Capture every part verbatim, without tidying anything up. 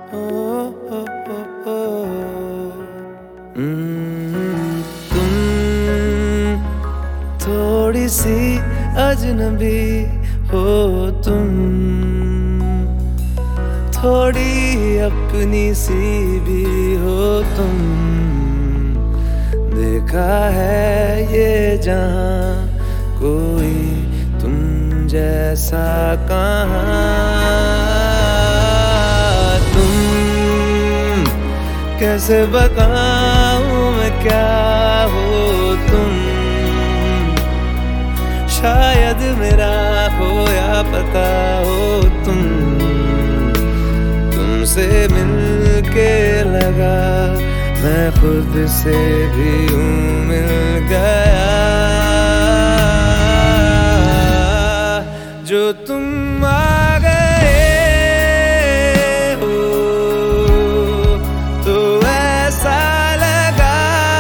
तुम थोड़ी सी अजनबी हो, तुम थोड़ी अपनी सी भी हो तुम। देखा है ये जहां कोई तुम जैसा कहाँ। तुम कैसे बताऊं मैं क्या हो तुम, शायद मेरा हो या पता हो तुम। तुमसे मिलके लगा मैं खुद से भी हूँ मिल गया। जो तुम आ गए हो तो ऐसा लगा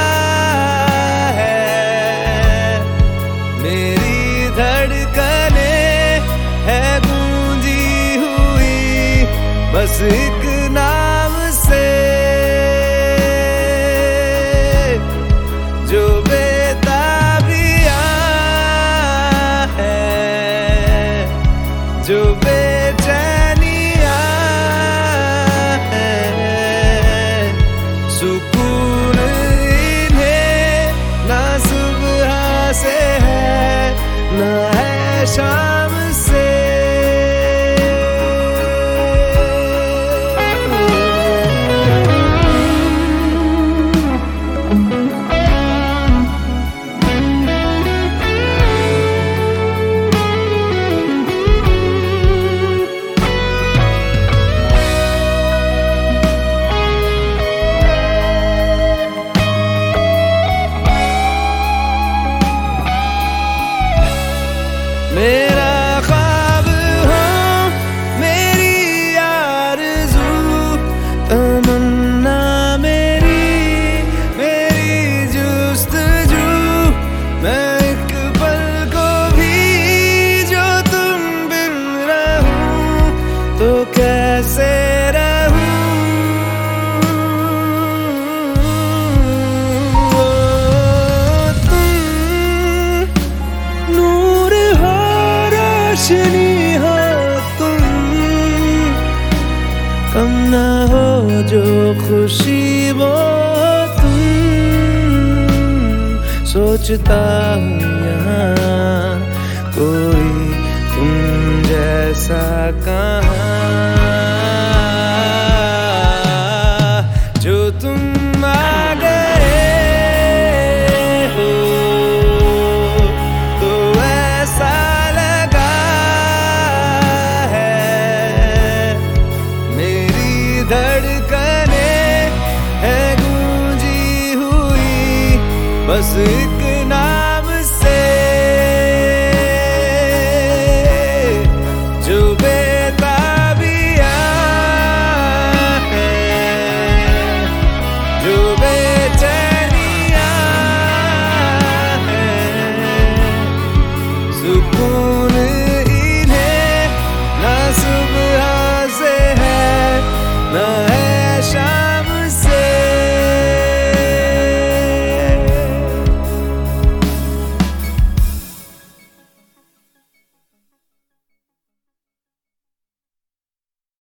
है मेरी धड़कनें है गूंजी हुई बस एक नाम से, जो बेताबियां है, जो बेचैनियां हैं, सुकून इन्हें ना सुबह से है ना है शाम से। मेरा ख्वाब हो मेरी आरज़ू, तमन्ना मेरी मेरी जुस्तजू। मैं एक पल को भी जो तुम बिन रहूं तो कैसे रहूं। तुम नूर हो रोशनी हो तुम, कम ना हो जो खुशी वो तुम। सोचता हूँ यहाँ कोई तुम जैसा कहाँ। जो तुम आ गए हो तो ऐसा लगा है मेरी धड़कनें है गूंजी हुई बस एक